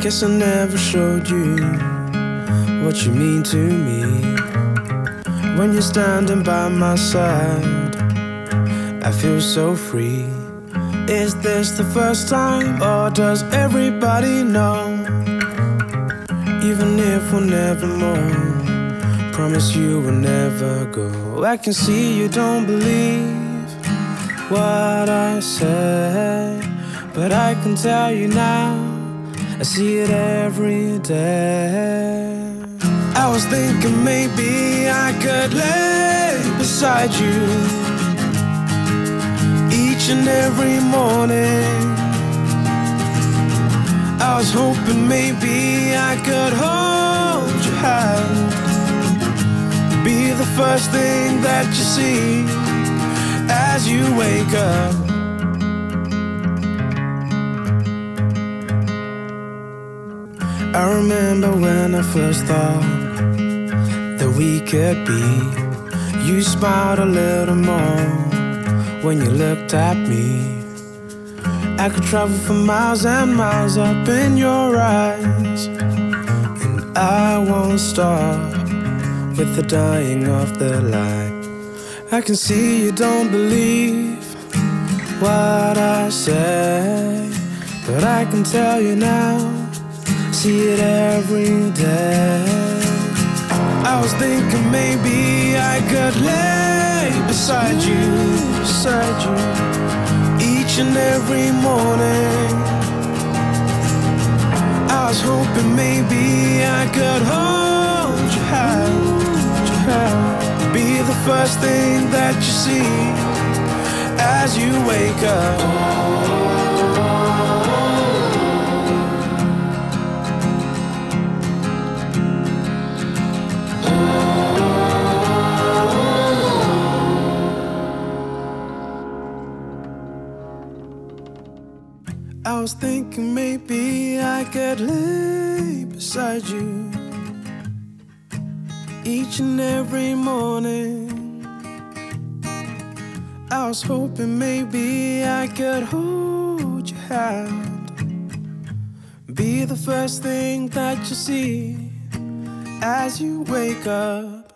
Guess I never showed you what you mean to me. When you're standing by my side, I feel so free. Is this the first time, or does everybody know? Even if we'll never more, promise you will never go. I can see you don't believe what I say, but I can tell you now, I see it every day. I was thinking maybe I could lay beside you each and every morning. I was hoping maybe I could hold your hand, be the first thing that you see as you wake up. I remember when I first thought that we could be. You smiled a little more when you looked at me. I could travel for miles and miles up in your eyes, and I won't stop with the dying of the light. I can see you don't believe what I say, but I can tell you now, see it every day. I was thinking maybe I could lay beside you each and every morning. I was hoping maybe I could hold your hand, be the first thing that you see as you wake up. I was thinking maybe I could lay beside you each and every morning. I was hoping maybe I could hold your hand, be the first thing that you see as you wake up.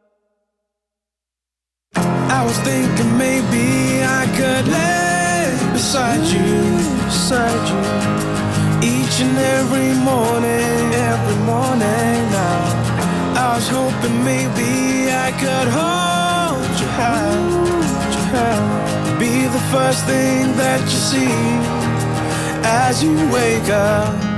I was thinking maybe I could lay beside you each and every morning now. I was hoping maybe I could hold your hand, be the first thing that you see as you wake up.